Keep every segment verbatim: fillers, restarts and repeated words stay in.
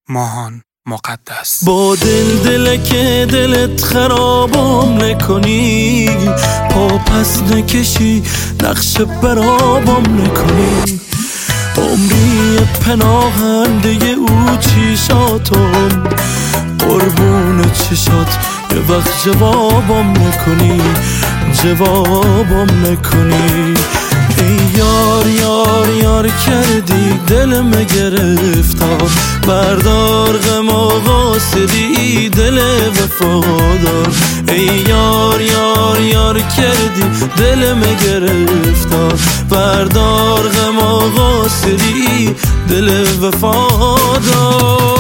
ماهان مقدس. با دل دل که دلت خرابم نکنی، پا پس نکشی نقش برابم نکنی. عمری پناهنده او چیشاتم، قربون چشات یه وقت جوابم نکنی، جوابم نکنی. ای یار یار یار کردی دلم گرفتار، بردار غم و قاصدی دل وفادار. ای یار یار یار کردی دلم گرفتار، بردار غم و قاصدی دل وفادار.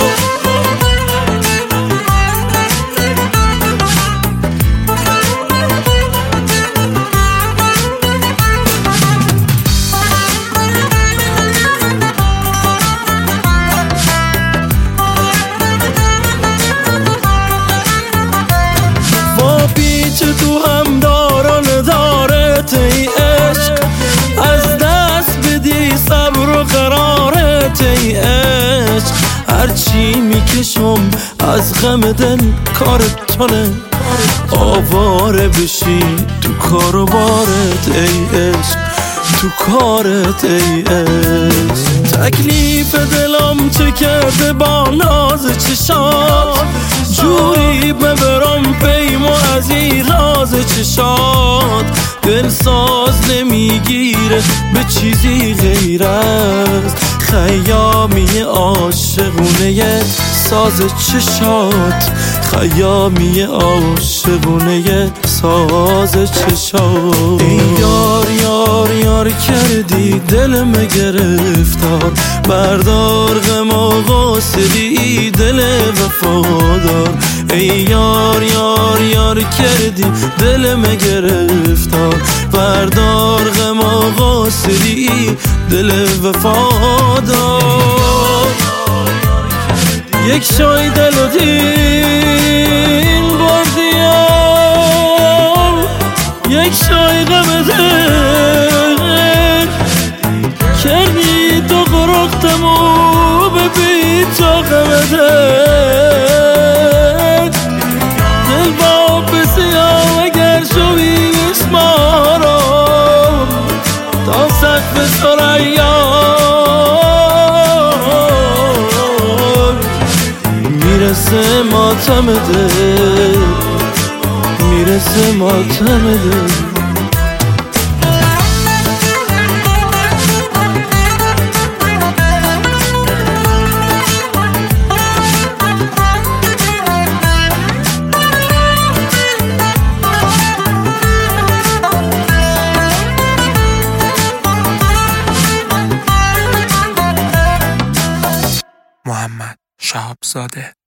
چه تو هم داران دارت ای عشق، از دست بدی صبر و قرارت ای عشق. هرچی میکشم از غم دل کارت تونه، آواره بشی تو کار و بارت ای عشق، تو کارت ای عشق. تکلیف دلم چه کرده با ناز چشات، جوری ببرم پیمو از این راز چشات. دل ساز نمیگیره به چیزی غیر از خیامی عاشقونه ساز چشات، خیامی عاشقونه ساز چشات. ای یار یار یار کردی دلم گرفتار، بردار غم و قاصدی دل وفادار. ای یار یار یار کردی دلم گرفتار، بردار غم و قاصدی دل وفادار. یک شای دل و دین بردیم، یک شای غم دل کردی تو قرختم و ببین تا غم دل. دل با بسیار اگر شوی بشمارم تا سقف سرایان. میرسه ماتم دل، میرسه ماتم دل. محمد شهابزاده.